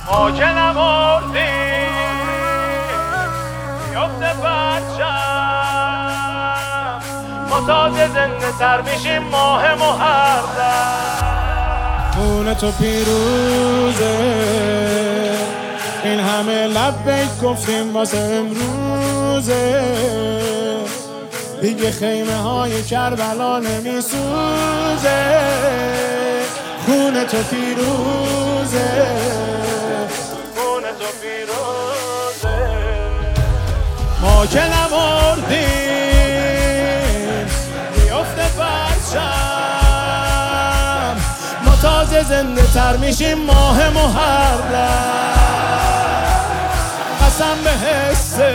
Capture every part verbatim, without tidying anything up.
ما که نمردیم بیفته پرچم، ما تازه زنده تر میشیم ماه محرم. خون تو پیروزه، این همه لبیک گفتیم واسه امروزه، دیگه خیمه های کربلا نمیسوزه. خون تو پیروزه، خون تو پیروزه. ما که نمردیم بیفته پرچم، ما تازه زنده تر میشیم ماه محرم. قسم به حسه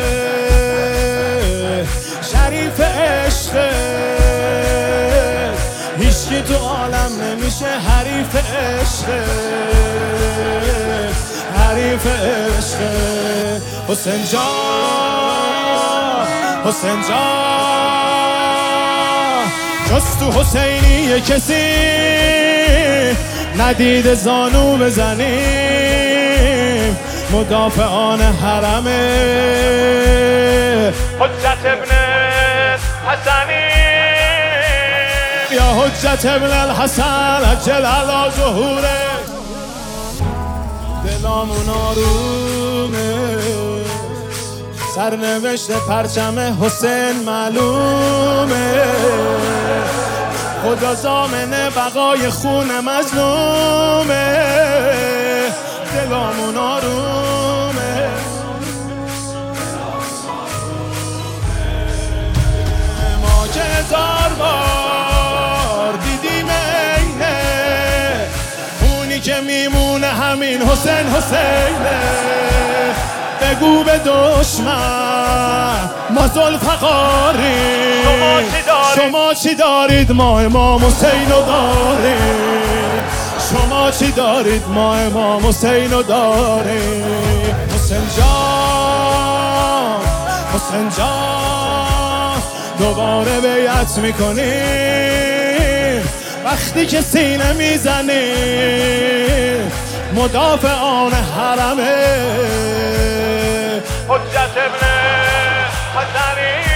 شریف عشقه، هیچکی تو عالم نمیشه حریف عشقه، حریف عشقه. حسین جان، حسین جان، جز تو حسینی کسی ندیده زانو بزنیم، مدافعان حرمه حجت ابن حسنی، یا حجت ابن الحسن عجل علی ظهوره. دلامون آرومه، سرنوشت پرچم حسین معلومه، خدا ضامن بقای خون مظلومه. دلامون آرومه، ما که هزار بار دیدیم اینه، اونی که میمونه همین حسین حسینه. بگو به دشمن ما ذوالفقاریم، شما چی دارید؟ شما چی دارید؟ ما امام حسین رو داریم. شما چی دارید؟ ما امام حسین رو داریم. حسین جان، حسین جان، دوباره بیعت میکنیم وقتی که سینه میزنیم، مدافعان حرمه حجت ابن حسنی.